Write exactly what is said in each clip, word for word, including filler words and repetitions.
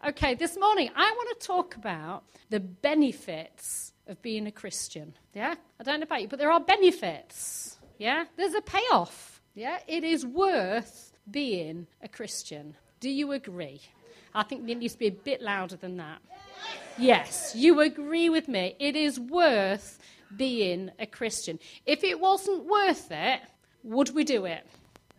Okay, this morning I want to talk about the benefits of being a Christian. Yeah? I don't know about you, but there are benefits. Yeah? There's a payoff. Yeah? It is worth being a Christian. Do you agree? I think it needs to be a bit louder than that. Yes, you agree with me. It is worth being a Christian. If it wasn't worth it, would we do it?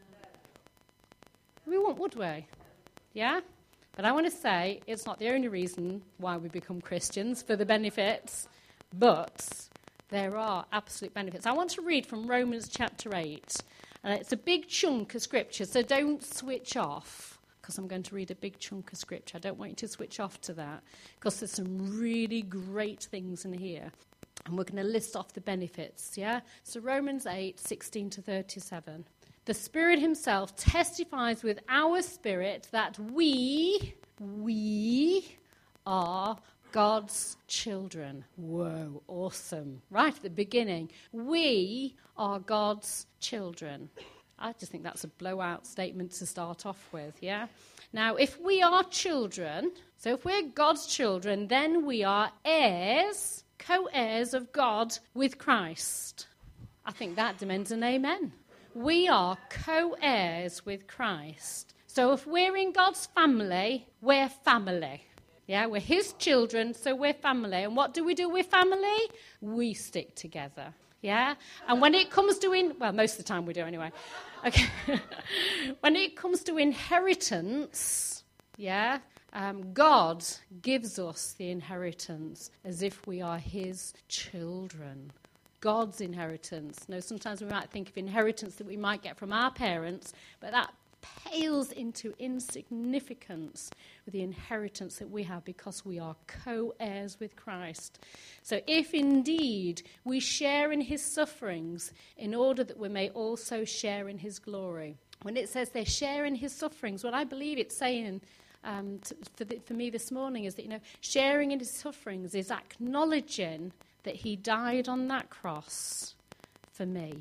We won't, would we? Yeah? But I want to say it's not the only reason why we become Christians, for the benefits, but there are absolute benefits. I want to read from Romans chapter eight. And it's a big chunk of scripture, so don't switch off, because I'm going to read a big chunk of scripture. I don't want you to switch off to that, because there's some really great things in here. And we're going to list off the benefits, yeah? So Romans eight, sixteen to thirty-seven. The Spirit himself testifies with our spirit that we, we are God's children. Whoa, awesome. Right at the beginning, we are God's children. I just think that's a blowout statement to start off with, yeah? Now, if we are children, so if we're God's children, then we are heirs, co-heirs of God with Christ. I think that demands an amen. We are co-heirs with Christ. So if we're in God's family, we're family. Yeah, we're his children, so we're family. And what do we do with family? We stick together. Yeah? And when it comes to, in, well, most of the time we do anyway. Okay. When it comes to inheritance, yeah, um, God gives us the inheritance as if we are his children. God's inheritance. Now, sometimes we might think of inheritance that we might get from our parents, but that pales into insignificance with the inheritance that we have because we are co-heirs with Christ. So if indeed we share in his sufferings in order that we may also share in his glory. When it says they share in his sufferings, what I believe it's saying um, to, for, the, for me this morning is that, you know, sharing in his sufferings is acknowledging that he died on that cross for me.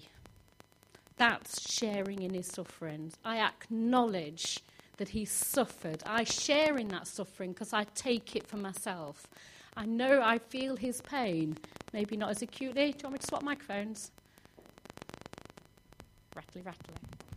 That's sharing in his sufferings. I acknowledge that he suffered. I share in that suffering because I take it for myself. I know I feel his pain. Maybe not as acutely. Do you want me to swap microphones? Rattly, rattly.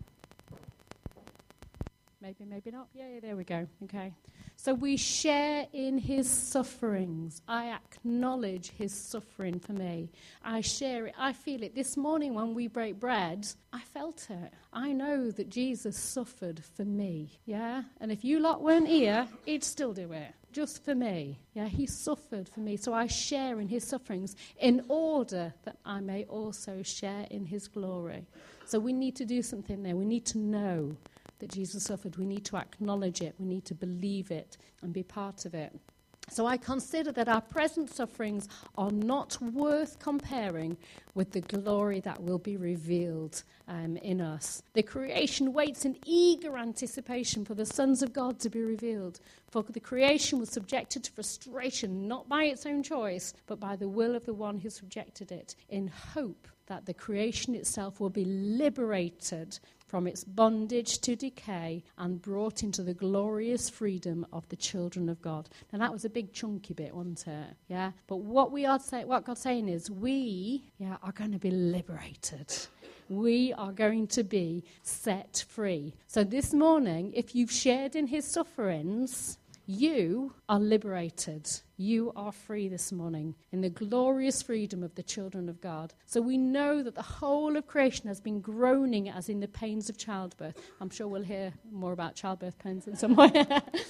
Maybe, maybe not. Yeah, yeah, there we go. Okay. So we share in his sufferings. I acknowledge his suffering for me. I share it. I feel it. This morning when we break bread, I felt it. I know that Jesus suffered for me. Yeah? And if you lot weren't here, he'd still do it. Just for me. Yeah, he suffered for me. So I share in his sufferings in order that I may also share in his glory. So we need to do something there. We need to know that Jesus suffered. We need to acknowledge it. We need to believe it and be part of it. So I consider that our present sufferings are not worth comparing with the glory that will be revealed um, in us. The creation waits in eager anticipation for the sons of God to be revealed. For the creation was subjected to frustration, not by its own choice, but by the will of the one who subjected it, in hope that the creation itself will be liberated from its bondage to decay and brought into the glorious freedom of the children of God. Now that was a big chunky bit, wasn't it? Yeah. But what we are say, what God's saying is, we, yeah, are going to be liberated. We are going to be set free. So this morning, if you've shared in his sufferings, you are liberated. You are free this morning in the glorious freedom of the children of God. So we know that the whole of creation has been groaning as in the pains of childbirth. I'm sure we'll hear more about childbirth pains in some way.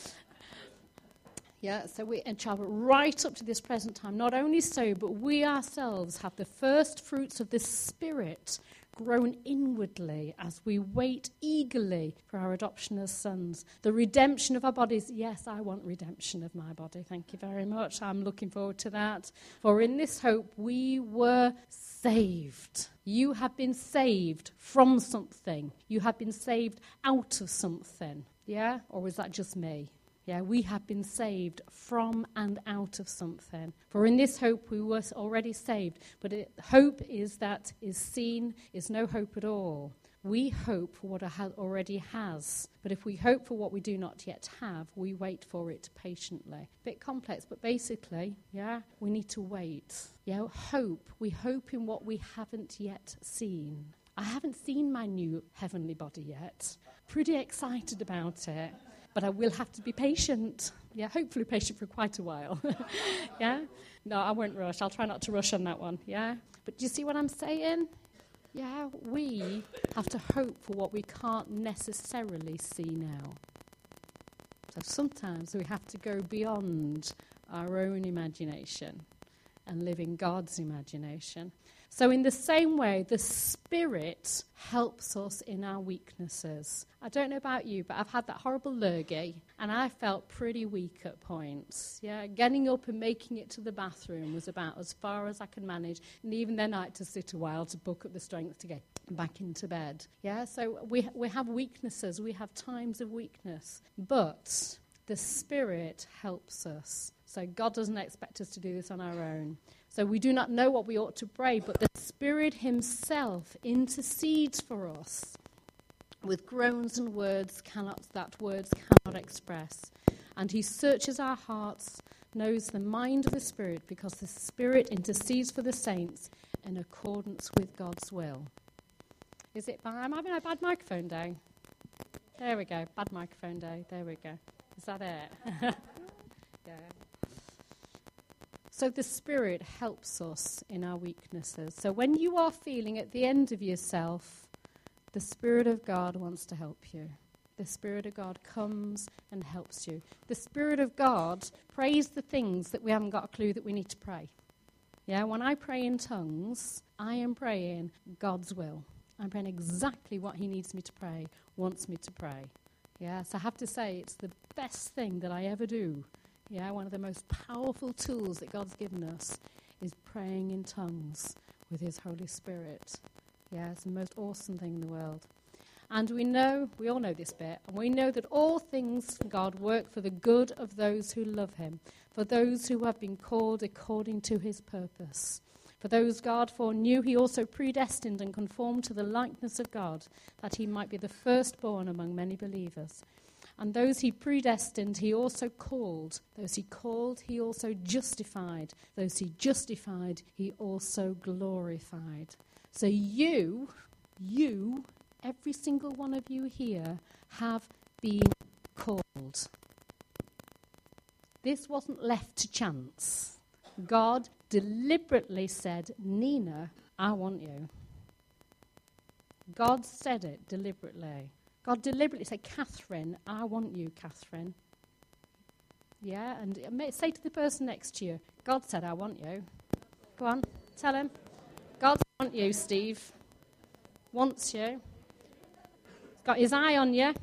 Yeah, so we in childbirth right up to this present time. Not only so, but we ourselves have the first fruits of the Spirit grown inwardly as we wait eagerly for our adoption as sons. The redemption of our bodies. Yes, I want redemption of my body. Thank you very much. I'm looking forward to that. For in this hope we were saved. You have been saved from something. You have been saved out of something. Yeah? Or was that just me? Yeah, we have been saved from and out of something. For in this hope we were already saved. But it, hope is that is seen is no hope at all. We hope for what it already has. But if we hope for what we do not yet have, we wait for it patiently. Bit complex, but basically, yeah, we need to wait. Yeah, hope. We hope in what we haven't yet seen. I haven't seen my new heavenly body yet. Pretty excited about it. But I will have to be patient. Yeah, hopefully patient for quite a while. Yeah? No, I won't rush. I'll try not to rush on that one. Yeah? But do you see what I'm saying? Yeah, we have to hope for what we can't necessarily see now. So sometimes we have to go beyond our own imagination and live in God's imagination. So in the same way, the Spirit helps us in our weaknesses. I don't know about you, but I've had that horrible lurgy, and I felt pretty weak at points. Yeah, getting up and making it to the bathroom was about as far as I could manage, and even then I had to sit a while to book up the strength to get back into bed. Yeah, so we we have weaknesses, we have times of weakness, but the Spirit helps us. So God doesn't expect us to do this on our own. So we do not know what we ought to pray, but the Spirit himself intercedes for us with groans and words cannot that words cannot express. And he searches our hearts, knows the mind of the Spirit, because the Spirit intercedes for the saints in accordance with God's will. Is it bad? I'm having a bad microphone day. There we go. Bad microphone day. There we go. Is that it? Yeah. So the Spirit helps us in our weaknesses. So when you are feeling at the end of yourself, the Spirit of God wants to help you. The Spirit of God comes and helps you. The Spirit of God prays the things that we haven't got a clue that we need to pray. Yeah, when I pray in tongues, I am praying God's will. I'm praying exactly what he needs me to pray, wants me to pray. Yeah, so I have to say it's the best thing that I ever do. Yeah, one of the most powerful tools that God's given us is praying in tongues with his Holy Spirit. Yeah, it's the most awesome thing in the world. And we know, we all know this bit, and we know that all things, God, work for the good of those who love him, for those who have been called according to his purpose. For those God foreknew, he also predestined and conformed to the likeness of God, that he might be the firstborn among many believers. And those he predestined, he also called. Those he called, he also justified. Those he justified, he also glorified. So you, you, every single one of you here, have been called. This wasn't left to chance. God deliberately said, Nina, I want you. God said it deliberately. God deliberately said, Catherine, I want you, Catherine. Yeah, and say to the person next to you, God said, I want you. Go on, tell him. God wants you, Steve. Wants you. He's got his eye on you.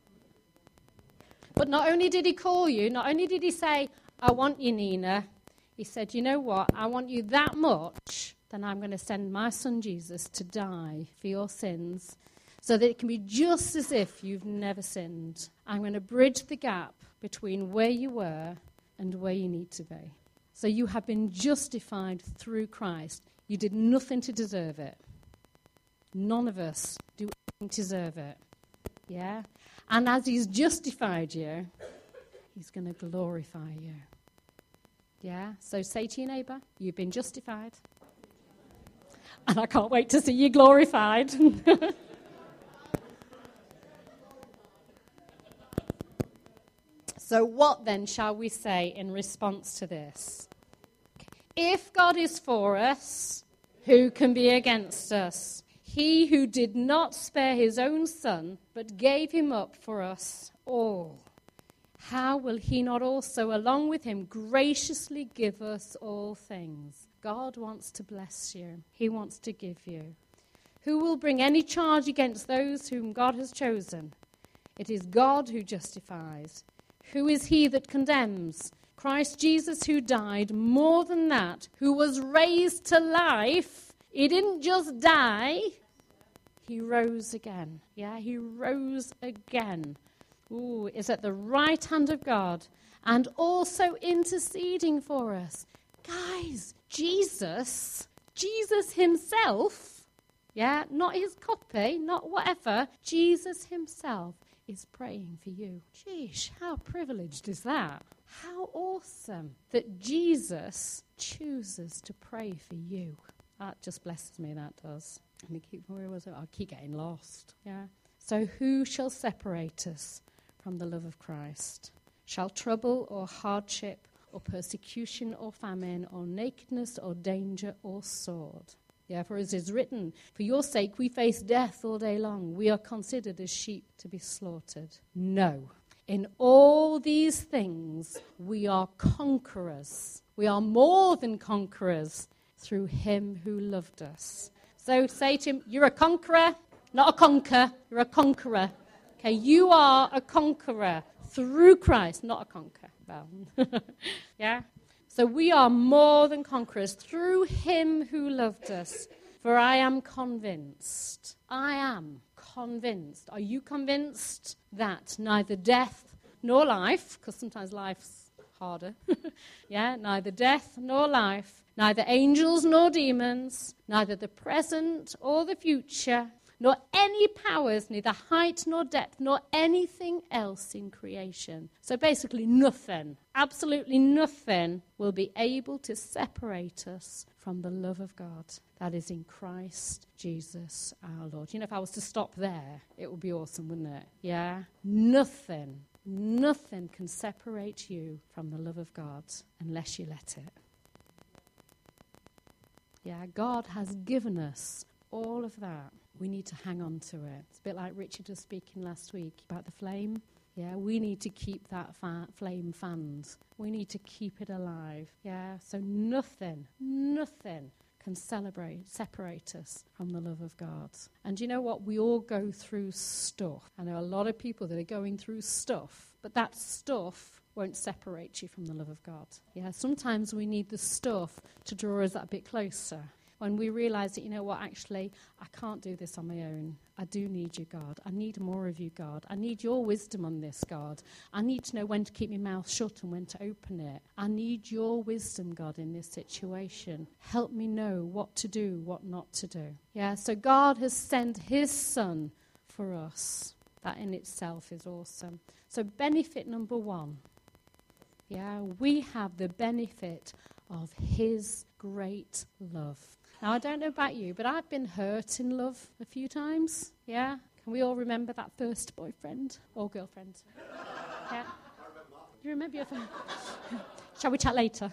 But not only did he call you, not only did he say, I want you, Nina, he said, you know what, I want you that much, then I'm going to send my son Jesus to die for your sins, so that it can be just as if you've never sinned. I'm going to bridge the gap between where you were and where you need to be. So you have been justified through Christ. You did nothing to deserve it. None of us do anything to deserve it. Yeah? And as he's justified you, he's going to glorify you. Yeah? So say to your neighbour, you've been justified. And I can't wait to see you glorified. So what then shall we say in response to this? If God is for us, who can be against us? He who did not spare his own son, but gave him up for us all, how will he not also, along with him, graciously give us all things? God wants to bless you. He wants to give you. Who will bring any charge against those whom God has chosen? It is God who justifies. Who is he that condemns? Christ Jesus, who died, more than that, who was raised to life. He didn't just die, he rose again. Yeah, he rose again. Ooh, is at the right hand of God and also interceding for us. Guys, Jesus, Jesus himself, Yeah, not his copy, not whatever. Jesus himself is praying for you. Sheesh, how privileged is that? How awesome that Jesus chooses to pray for you. That just blesses me, that does. Let me keep, where was it? I keep getting lost. Yeah. So who shall separate us from the love of Christ? Shall trouble or hardship or persecution or famine or nakedness or danger or sword? Yeah, for as is written, for your sake we face death all day long. We are considered as sheep to be slaughtered. No. In all these things we are conquerors. We are more than conquerors through him who loved us. So say to him, you're a conqueror, not a conquer. You're a conqueror. Okay, you are a conqueror through Christ, not a conquer. Well, yeah? So we are more than conquerors through him who loved us. For I am convinced. I am convinced. Are you convinced that neither death nor life, because sometimes life's harder, yeah, neither death nor life, neither angels nor demons, neither the present or the future, nor any powers, neither height nor depth, nor anything else in creation. So basically nothing, absolutely nothing will be able to separate us from the love of God that is in Christ Jesus our Lord. You know, if I was to stop there, it would be awesome, wouldn't it? Yeah? Nothing, nothing can separate you from the love of God unless you let it. Yeah, God has given us all of that. We need to hang on to it. It's a bit like Richard was speaking last week about the flame. Yeah, we need to keep that fa- flame fanned. We need to keep it alive. Yeah, so nothing, nothing can celebrate, separate us from the love of God. And you know what? We all go through stuff. I know a lot of people that are going through stuff, but that stuff won't separate you from the love of God. Yeah, sometimes we need the stuff to draw us that bit closer. When we realize that, you know what, actually, I can't do this on my own. I do need you, God. I need more of you, God. I need your wisdom on this, God. I need to know when to keep my mouth shut and when to open it. I need your wisdom, God, in this situation. Help me know what to do, what not to do. Yeah, so God has sent his son for us. That in itself is awesome. So benefit number one. Yeah, we have the benefit of his great love. Now, I don't know about you, but I've been hurt in love a few times. Yeah? Can we all remember that first boyfriend or girlfriend? Yeah? You remember your first? Shall we chat later?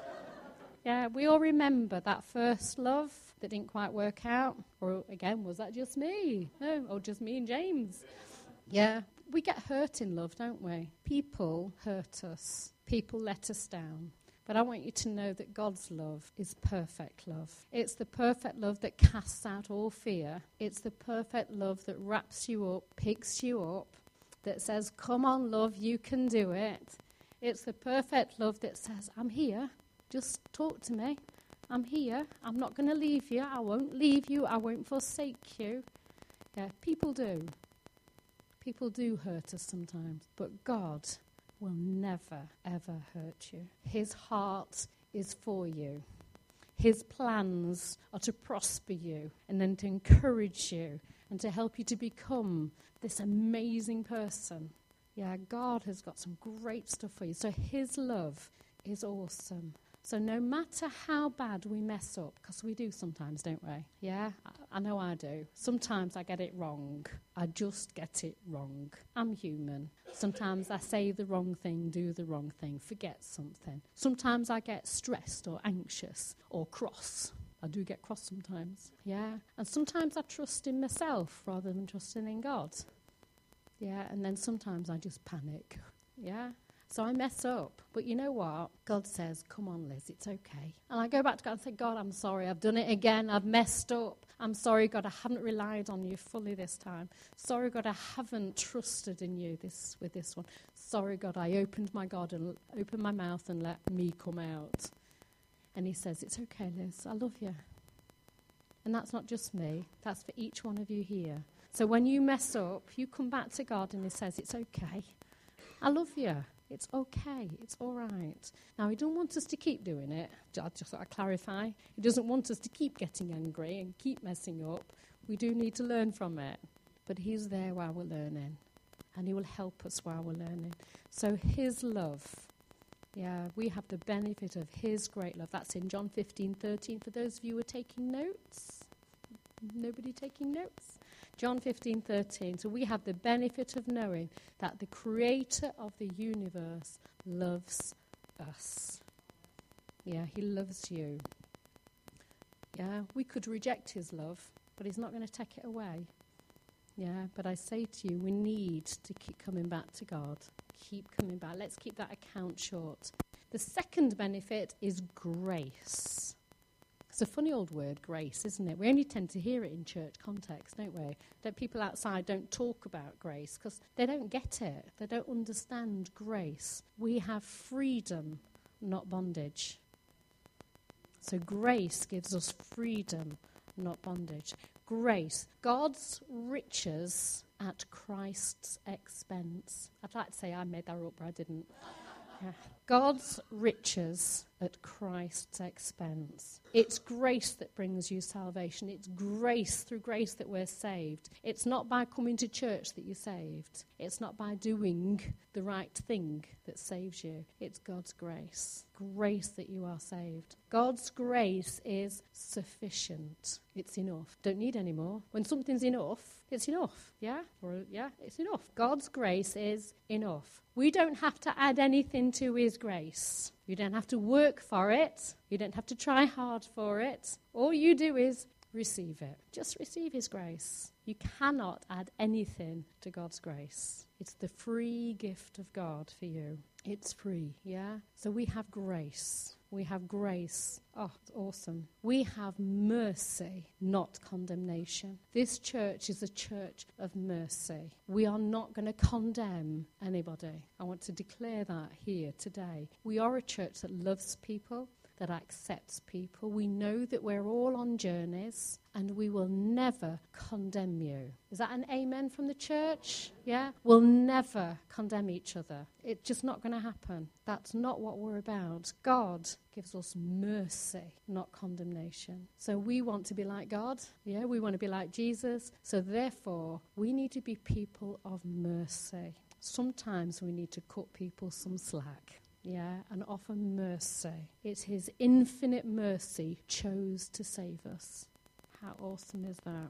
Yeah, we all remember that first love that didn't quite work out. Or, again, was that just me? No, or just me and James? Yeah, we get hurt in love, don't we? People hurt us. People let us down. But I want you to know that God's love is perfect love. It's the perfect love that casts out all fear. It's the perfect love that wraps you up, picks you up, that says, come on, love, you can do it. It's the perfect love that says, I'm here. Just talk to me. I'm here. I'm not going to leave you. I won't leave you. I won't forsake you. Yeah, people do. People do hurt us sometimes. But God will never, ever hurt you. His heart is for you. His plans are to prosper you and then to encourage you and to help you to become this amazing person. Yeah, God has got some great stuff for you. So his love is awesome. So no matter how bad we mess up, because we do sometimes, don't we? Yeah, I, I know I do. Sometimes I get it wrong. I just get it wrong. I'm human. Sometimes I say the wrong thing, do the wrong thing, forget something. Sometimes I get stressed or anxious or cross. I do get cross sometimes. Yeah, and sometimes I trust in myself rather than trusting in God. Yeah, and then sometimes I just panic. Yeah. So I mess up. But you know what? God says, come on, Liz, it's okay. And I go back to God and say, God, I'm sorry. I've done it again. I've messed up. I'm sorry, God, I haven't relied on you fully this time. Sorry, God, I haven't trusted in you this with this one. Sorry, God, I opened my God and opened my mouth and let me come out. And he says, it's okay, Liz. I love you. And that's not just me. That's for each one of you here. So when you mess up, you come back to God and he says, it's okay. I love you. It's okay. It's all right. Now, he doesn't want us to keep doing it. I just thought I'd clarify. He doesn't want us to keep getting angry and keep messing up. We do need to learn from it. But he's there while we're learning. And he will help us while we're learning. So his love, yeah, we have the benefit of his great love. That's in John fifteen thirteen. For those of you who are taking notes. Nobody taking notes? John fifteen thirteen. So we have the benefit of knowing that the creator of the universe loves us. Yeah, he loves you. Yeah, we could reject his love, but he's not going to take it away. Yeah, but I say to you, we need to keep coming back to God. Keep coming back. Let's keep that account short. The second benefit is grace. It's a funny old word, grace, isn't it? We only tend to hear it in church context, don't we? That people outside don't talk about grace because they don't get it. They don't understand grace. We have freedom, not bondage. So grace gives us freedom, not bondage. Grace, God's riches at Christ's expense. I'd like to say I made that up, but I didn't. Yeah. God's riches at Christ's expense. It's grace that brings you salvation. It's grace, through grace, that we're saved. It's not by coming to church that you're saved. It's not by doing the right thing that saves you. It's God's grace. Grace that you are saved. God's grace is sufficient. It's enough. Don't need any more. When something's enough, it's enough. Yeah? Or, yeah, it's enough. God's grace is enough. We don't have to add anything to his grace. You don't have to work for it. You don't have to try hard for it. All you do is receive it. Just receive his grace. You cannot add anything to God's grace. It's the free gift of God for you. It's free, yeah? So we have grace. We have grace. Oh, it's awesome. We have mercy, not condemnation. This church is a church of mercy. We are not going to condemn anybody. I want to declare that here today. We are a church that loves people, that accepts people. We know that we're all on journeys, and we will never condemn you. Is that an amen from the church? Yeah? We'll never condemn each other. It's just not going to happen. That's not what we're about. God gives us mercy, not condemnation. So we want to be like God. Yeah, we want to be like Jesus. So therefore, we need to be people of mercy. Sometimes we need to cut people some slack. Yeah, and offer mercy. It's his infinite mercy chose to save us. How awesome is that?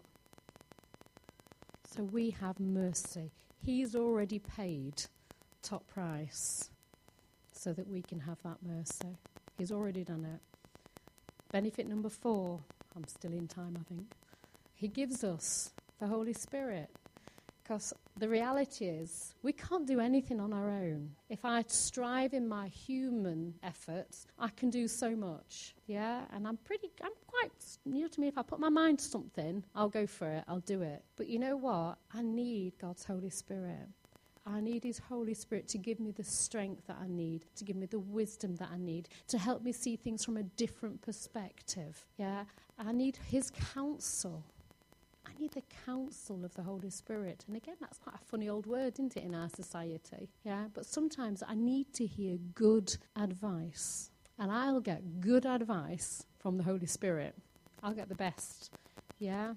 So we have mercy. He's already paid top price so that we can have that mercy. He's already done it. Benefit number four. I'm still in time, I think. He gives us the Holy Spirit. Because the reality is, we can't do anything on our own. If I strive in my human efforts, I can do so much. Yeah, and I'm pretty, I'm quite, you know, to me, if I put my mind to something, I'll go for it, I'll do it. But you know what? I need God's Holy Spirit. I need his Holy Spirit to give me the strength that I need, to give me the wisdom that I need, to help me see things from a different perspective. Yeah, I need his counsel. I need the counsel of the Holy Spirit. And again, that's quite a funny old word, isn't it, in our society? Yeah, but sometimes I need to hear good advice. And I'll get good advice from the Holy Spirit. I'll get the best. Yeah?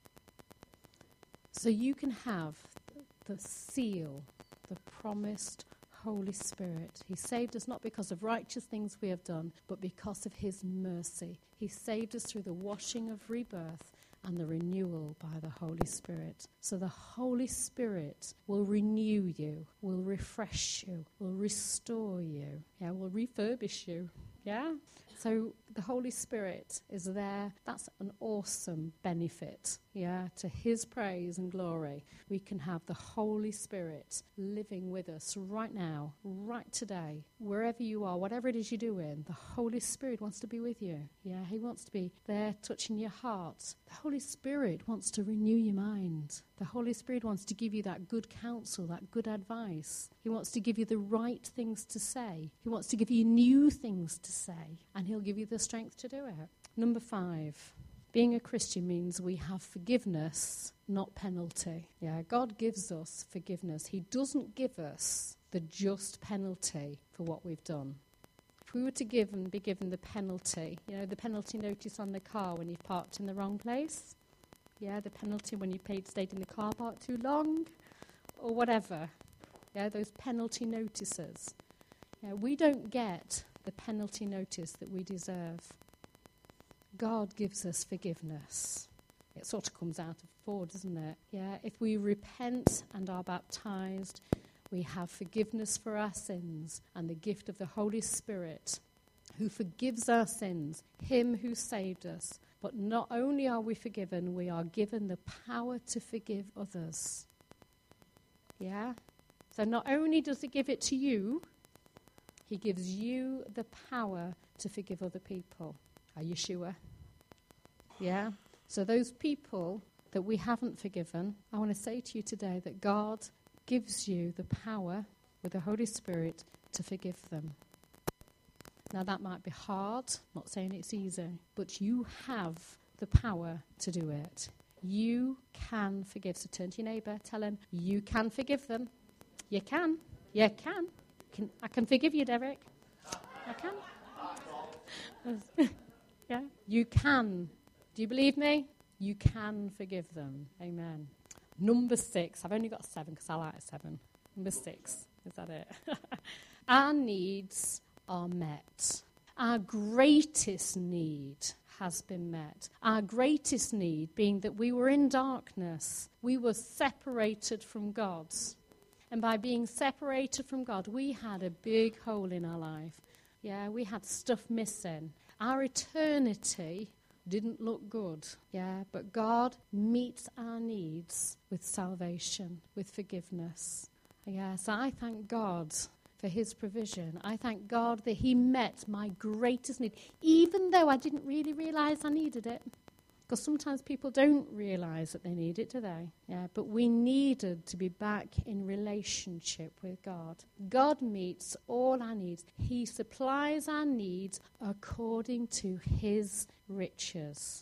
So you can have the seal, the promised Holy Spirit. He saved us not because of righteous things we have done, but because of his mercy. He saved us through the washing of rebirth and the renewal by the Holy Spirit. So the Holy Spirit will renew you, will refresh you, will restore you, yeah, will refurbish you, yeah? So the Holy Spirit is there. That's an awesome benefit, yeah, to his praise and glory. We can have the Holy Spirit living with us right now, right today, wherever you are, whatever it is you're doing. The Holy Spirit wants to be with you. Yeah, he wants to be there touching your heart. The Holy Spirit wants to renew your mind. The Holy Spirit wants to give you that good counsel, that good advice. He wants to give you the right things to say. He wants to give you new things to say, and he'll give you the strength to do it. Number five, being a Christian means we have forgiveness, not penalty. Yeah, God gives us forgiveness. He doesn't give us the just penalty for what we've done. If we were to give and be given the penalty, you know, the penalty notice on the car when you've parked in the wrong place, Yeah, the penalty when you paid, stayed in the car park too long, or whatever. Yeah, those penalty notices. Yeah, we don't get the penalty notice that we deserve. God gives us forgiveness. It sort of comes out of four, doesn't it? Yeah, if we repent and are baptized, we have forgiveness for our sins and the gift of the Holy Spirit, who forgives our sins, him who saved us. But not only are we forgiven, we are given the power to forgive others. Yeah? So not only does he give it to you, he gives you the power to forgive other people. Are you sure? Yeah? So those people that we haven't forgiven, I want to say to you today that God gives you the power with the Holy Spirit to forgive them. Now that might be hard, not saying it's easy, but you have the power to do it. You can forgive. So turn to your neighbour, tell him, you can forgive them. You can. You can. can I can forgive you, Derek. I can. Yeah. You can. Do you believe me? You can forgive them. Amen. Number six. I've only got seven because I like seven. Number six. Is that it? Our needs are met. Our greatest need has been met. Our greatest need being that we were in darkness. We were separated from God. And by being separated from God, we had a big hole in our life. Yeah, we had stuff missing. Our eternity didn't look good. Yeah, but God meets our needs with salvation, with forgiveness. Yeah, so I thank God for his provision. I thank God that he met my greatest need, even though I didn't really realize I needed it. Because sometimes people don't realize that they need it, do they? Yeah, but we needed to be back in relationship with God. God meets all our needs. He supplies our needs according to his riches.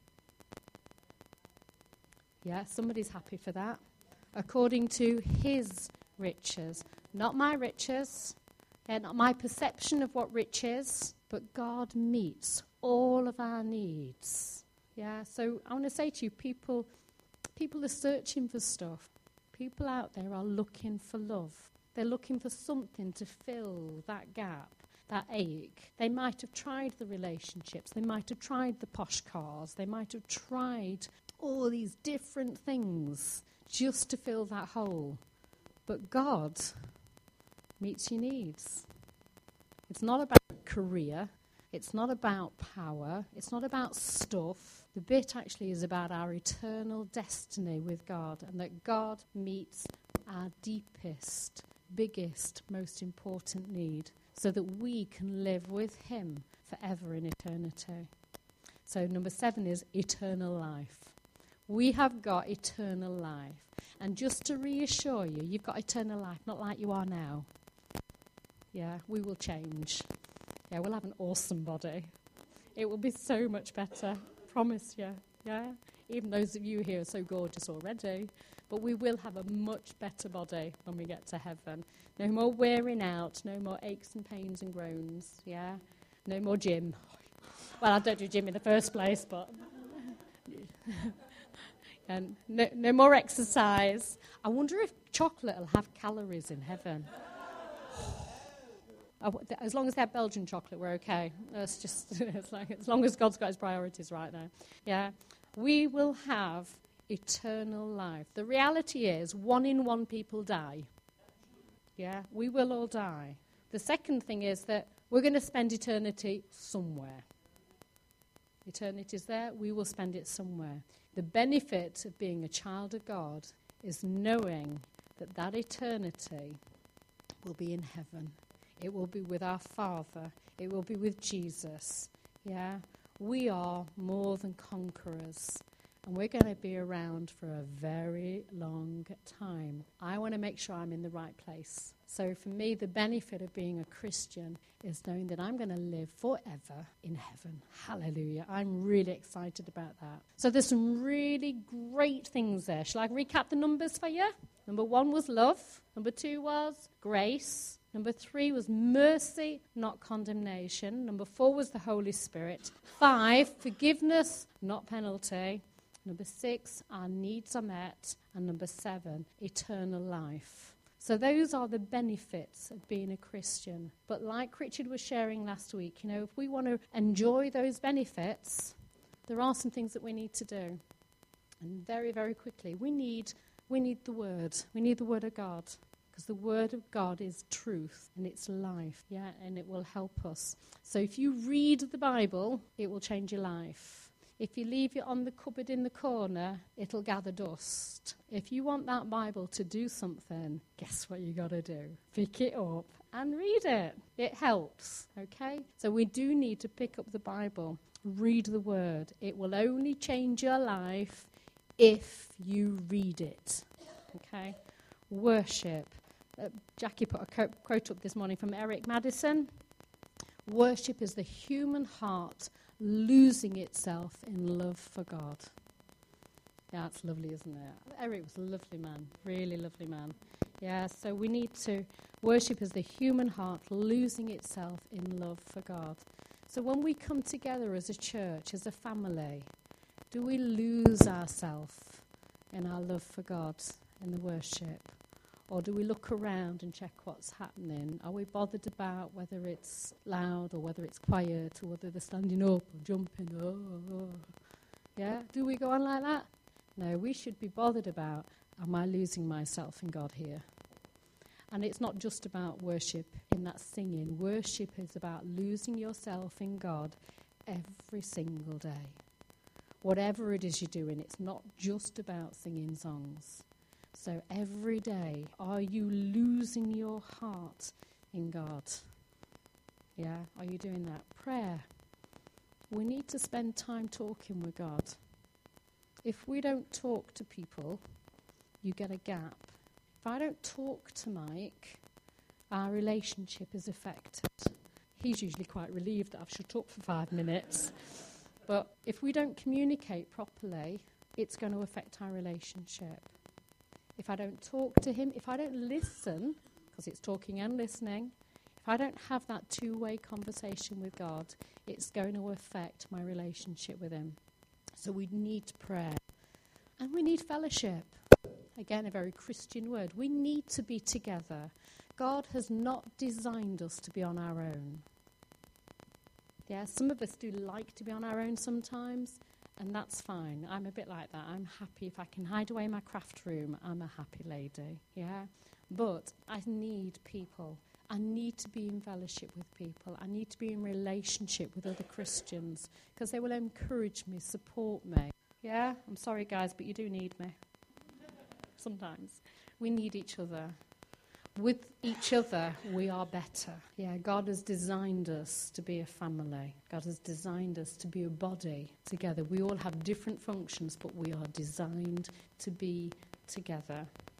Yeah, somebody's happy for that. According to his riches. Not my riches, yeah, not my perception of what rich is, but God meets all of our needs. Yeah, so I want to say to you, people, people are searching for stuff. People out there are looking for love. They're looking for something to fill that gap, that ache. They might have tried the relationships. They might have tried the posh cars. They might have tried all these different things just to fill that hole. But God meets your needs. It's not about career. It's not about power. It's not about stuff. The bit actually is about our eternal destiny with God, and that God meets our deepest, biggest, most important need so that we can live with him forever in eternity. So number seven is eternal life. We have got eternal life. And just to reassure you, you've got eternal life, not like you are now. Yeah, we will change. Yeah, we'll have an awesome body. It will be so much better. Promise you. Yeah? Even those of you here are so gorgeous already. But we will have a much better body when we get to heaven. No more wearing out. No more aches and pains and groans. Yeah? No more gym. Well, I don't do gym in the first place, but... and no, no more exercise. I wonder if chocolate will have calories in heaven. As long as they have Belgian chocolate, we're okay. That's just it's like, as long as God's got his priorities right now. Yeah, we will have eternal life. The reality is, one in one people die. Yeah, we will all die. The second thing is that we're going to spend eternity somewhere. Eternity's there. We will spend it somewhere. The benefit of being a child of God is knowing that that eternity will be in heaven. It will be with our Father. It will be with Jesus. Yeah? We are more than conquerors. And we're going to be around for a very long time. I want to make sure I'm in the right place. So for me, the benefit of being a Christian is knowing that I'm going to live forever in heaven. Hallelujah. I'm really excited about that. So there's some really great things there. Shall I recap the numbers for you? Number one was love. Number two was grace. Number three was mercy, not condemnation. Number four was the Holy Spirit. Five, forgiveness, not penalty. Number six, our needs are met. And number seven, eternal life. So those are the benefits of being a Christian. But like Richard was sharing last week, you know, if we want to enjoy those benefits, there are some things that we need to do. And very, very quickly, we need we need the Word. We need the Word of God. Because the Word of God is truth and it's life, yeah, and it will help us. So if you read the Bible, it will change your life. If you leave it on the cupboard in the corner, it'll gather dust. If you want that Bible to do something, guess what you got to do? Pick it up and read it. It helps, okay? So we do need to pick up the Bible, read the Word. It will only change your life if you read it, okay? Worship. Uh, Jackie put a co- quote up this morning from Eric Madison. Worship is the human heart losing itself in love for God. Yeah, that's lovely, isn't it? Eric was a lovely man, really lovely man. Yeah, so we need to, worship is the human heart losing itself in love for God. So when we come together as a church, as a family, do we lose ourselves in our love for God in the worship? Or do we look around and check what's happening? Are we bothered about whether it's loud or whether it's quiet or whether they're standing up or jumping? Oh, oh. Yeah? Do we go on like that? No, we should be bothered about, am I losing myself in God here? And it's not just about worship in that singing. Worship is about losing yourself in God every single day. Whatever it is you're doing, it's not just about singing songs. So every day, are you losing your heart in God? Yeah, are you doing that? Prayer. We need to spend time talking with God. If we don't talk to people, you get a gap. If I don't talk to Mike, our relationship is affected. He's usually quite relieved that I've shut up for five minutes. But if we don't communicate properly, it's going to affect our relationship. If I don't talk to him, if I don't listen, because it's talking and listening, if I don't have that two-way conversation with God, it's going to affect my relationship with him. So we need prayer. And we need fellowship. Again, a very Christian word. We need to be together. God has not designed us to be on our own. Yeah, some of us do like to be on our own sometimes. And that's fine. I'm a bit like that. I'm happy if I can hide away in my craft room. I'm a happy lady, yeah? But I need people. I need to be in fellowship with people. I need to be in relationship with other Christians because they will encourage me, support me. Yeah? I'm sorry, guys, but you do need me. Sometimes. We need each other. With each other, we are better. Yeah, God has designed us to be a family. God has designed us to be a body together. We all have different functions, but we are designed to be together.